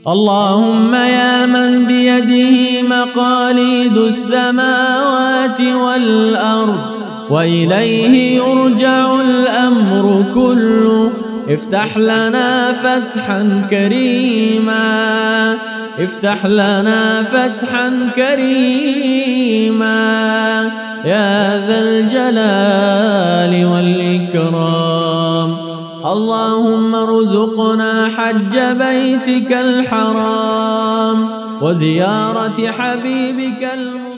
اللهم يا من بيده مقاليد السماوات والأرض وإليه يرجع الأمر كله، افتح لنا فتحا كريما، افتح لنا فتحا كريما يا ذا الجلال والإكرام. اللهم ارزقنا حج بيتك الحرام وزيارة حبيبك